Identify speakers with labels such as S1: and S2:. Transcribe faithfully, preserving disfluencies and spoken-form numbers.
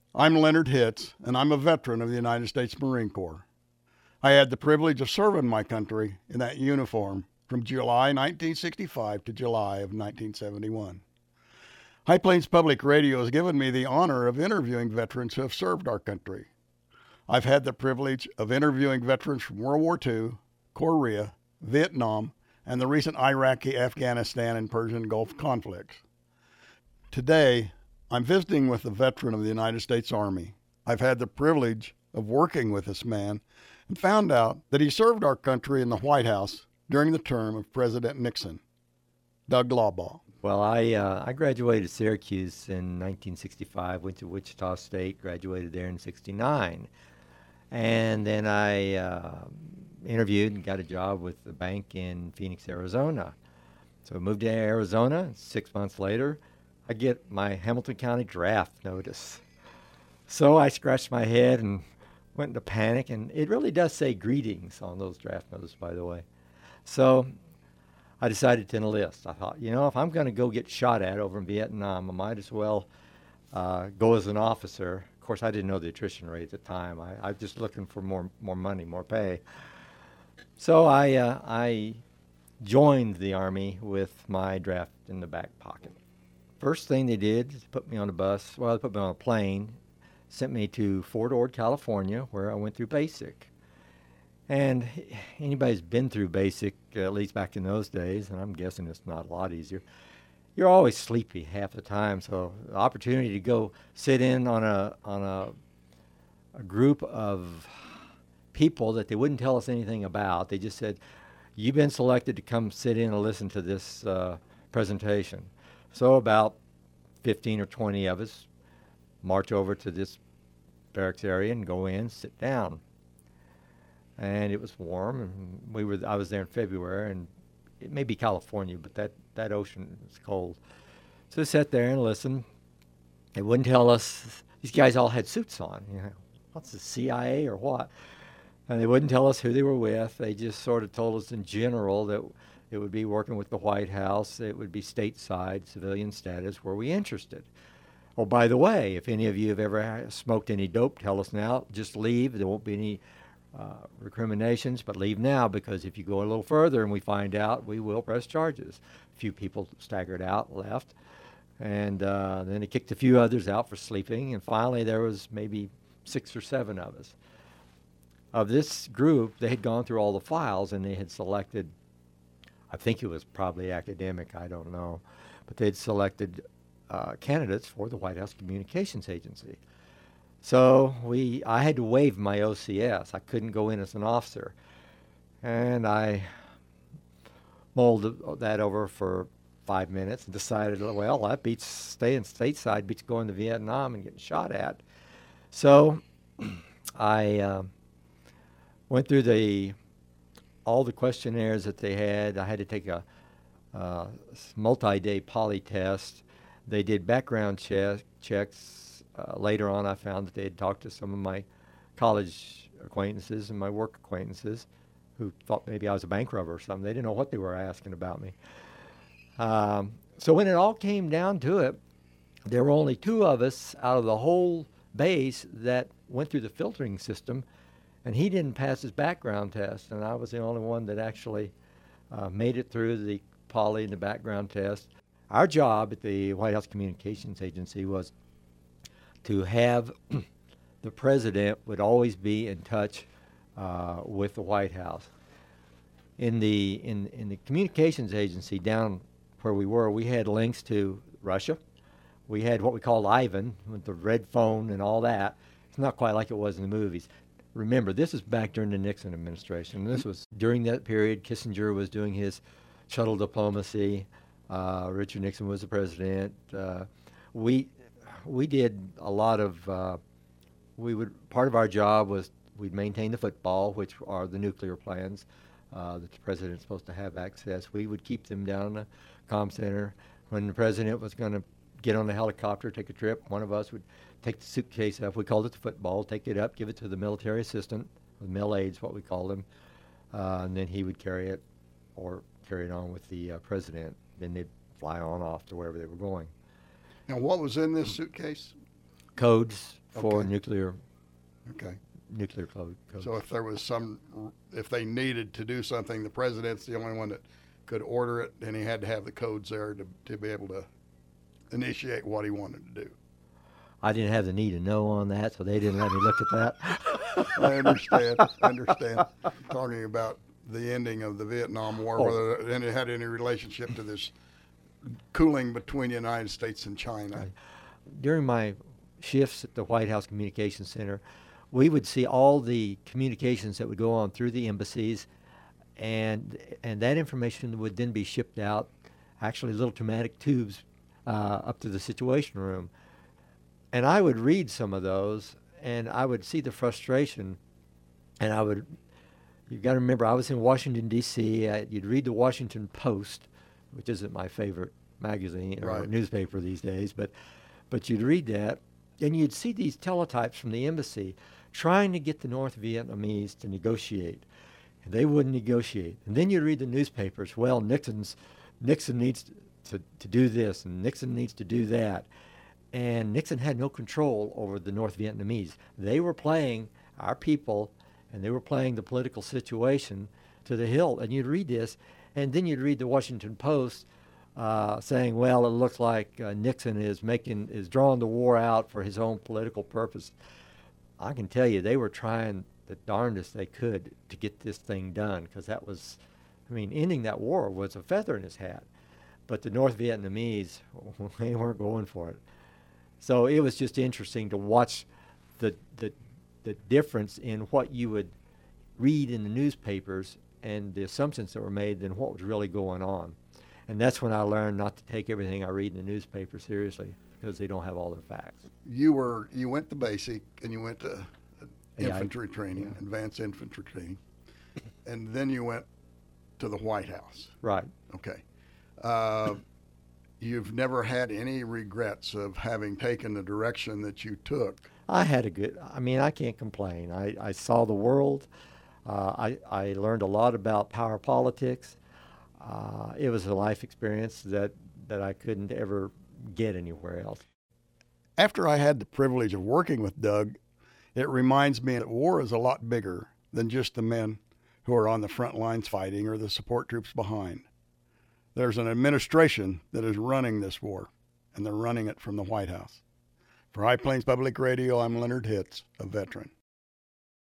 S1: I'm Leonard Hitz, and I'm a veteran of the United States Marine Corps. I had the privilege of serving my country in that uniform from July nineteen sixty-five to July of nineteen seventy-one. High Plains Public Radio has given me the honor of interviewing veterans who have served our country. I've had the privilege of interviewing veterans from World War Two, Korea, Vietnam, and the recent Iraqi, Afghanistan, and Persian Gulf conflicts. Today, I'm visiting with a veteran of the United States Army. I've had the privilege of working with this man and found out that he served our country in the White House during the term of President Nixon. Doug Laubaugh.
S2: Well, I uh, I graduated Syracuse in nineteen sixty-five, went to Wichita State, graduated there in sixty-nine. And then I uh, interviewed and got a job with the bank in Phoenix, Arizona. So I moved to Arizona. Six months later, I get my Hamilton County draft notice. So I scratched my head and went into panic, and it really does say greetings on those draft notices, by the way. So I decided to enlist. I thought, you know, if I'm going to go get shot at over in Vietnam, I might as well uh, go as an officer. Of course, I didn't know the attrition rate at the time. I, I was just looking for more more money, more pay. So I uh, I joined the Army with my draft in the back pocket. First thing they did is put me on a bus. Well, they put me on a plane, sent me to Fort Ord, California, where I went through basic. And anybody who's been through basic, uh, at least back in those days, and I'm guessing it's not a lot easier, you're always sleepy half the time. So the opportunity to go sit in on a on a, a group of people that they wouldn't tell us anything about. They just said, you've been selected to come sit in and listen to this uh, presentation. So about fifteen or twenty of us march over to this barracks area and go in, sit down. And it was warm, and we were. I was there in February, and it may be California, but that, that ocean is cold. So we sat there and listened. They wouldn't tell us. These guys all had suits on. You know, what's the C I A or what? And they wouldn't tell us who they were with. They just sort of told us in general that it would be working with the White House. It would be stateside, civilian status. Were we interested? Oh, by the way, if any of you have ever ha- smoked any dope, tell us now. Just leave. There won't be any uh, recriminations, but leave now, because if you go a little further and we find out, we will press charges. A few people staggered out, left, and uh, then they kicked a few others out for sleeping, and finally there was maybe six or seven of us. Of this group, they had gone through all the files, and they had selected, I think it was probably academic, I don't know, but they'd selected uh, candidates for the White House Communications Agency. So we, I had to waive my O C S. I couldn't go in as an officer. And I mulled that over for five minutes and decided, well, that beats staying stateside, beats going to Vietnam and getting shot at. So I uh, went through the all the questionnaires that they had. I had to take a uh, multi-day poly test. They did background che- checks. Uh, later on, I found that they had talked to some of my college acquaintances and my work acquaintances who thought maybe I was a bank robber or something. They didn't know what they were asking about me. Um, so when it all came down to it, there were only two of us out of the whole base that went through the filtering system, and he didn't pass his background test, and I was the only one that actually uh, made it through the poly and the background test. Our job at the White House Communications Agency was to have the president would always be in touch uh, with the White House. In the in in the communications agency down where we were, we had links to Russia. We had what we called Ivan with the red phone and all that. It's not quite like it was in the movies. Remember, this is back during the Nixon administration. This was during that period. Kissinger was doing his shuttle diplomacy. Uh, Richard Nixon was the president. Uh, we we did a lot of. Uh, we would part of our job was we'd maintain the football, which are the nuclear plans uh, that the president's supposed to have access. We would keep them down in the comm center. When the president was going to get on a helicopter, take a trip, one of us would take the suitcase up. We called it the football. Take it up, give it to the military assistant, the mil aides, what we called him, uh, and then he would carry it or carry it on with the uh, president. Then they'd fly on off to wherever they were going.
S1: Now, what was in this suitcase?
S2: Codes, for
S1: Okay.
S2: nuclear
S1: Okay.
S2: nuclear code. codes.
S1: So if there was some, if they needed to do something, the president's the only one that could order it, and he had to have the codes there to, to be able to initiate what he wanted to do.
S2: I didn't have the need to know on that, so they didn't let me look at that.
S1: I understand. I understand. Talking about the ending of the Vietnam War,
S2: Oh.
S1: whether and it had any relationship to this cooling between the United States and China.
S2: Right. During my shifts at the White House Communications Center, we would see all the communications that would go on through the embassies, and and that information would then be shipped out, actually little pneumatic tubes, uh, up to the Situation Room. And I would read some of those, and I would see the frustration, and I would, you've got to remember, I was in Washington, D C Uh, you'd read the Washington Post, which isn't my favorite magazine or
S1: Right.
S2: newspaper these days, but but you'd read that, and you'd see these teletypes from the embassy trying to get the North Vietnamese to negotiate. And they wouldn't negotiate. And then you'd read the newspapers, well, Nixon's Nixon needs to, to do this, and Nixon needs to do that. And Nixon had no control over the North Vietnamese. They were playing our people, and they were playing the political situation to the hilt. And you'd read this, and then you'd read the Washington Post uh, saying, well, it looks like uh, Nixon is making is drawing the war out for his own political purpose. I can tell you, they were trying the darndest they could to get this thing done, because that was, I mean, ending that war was a feather in his hat. But the North Vietnamese, they weren't going for it. So it was just interesting to watch the, the the difference in what you would read in the newspapers and the assumptions that were made than what was really going on. And that's when I learned not to take everything I read in the newspaper seriously, because they don't have all the facts.
S1: You were you went to basic, and you went to uh,
S2: Yeah, I-
S1: infantry training,
S2: yeah.
S1: advanced infantry training, and then you went to the White House.
S2: Right.
S1: Okay. Uh, you've never had any regrets of having taken the direction that you took.
S2: I had a good, I mean, I can't complain. I, I saw the world. Uh, I, I learned a lot about power politics. Uh, it was a life experience that, that I couldn't ever get anywhere else.
S1: After I had the privilege of working with Doug, it reminds me that war is a lot bigger than just the men who are on the front lines fighting or the support troops behind. There's an administration that is running this war, and they're running it from the White House. For High Plains Public Radio, I'm Leonard Hitz, a veteran.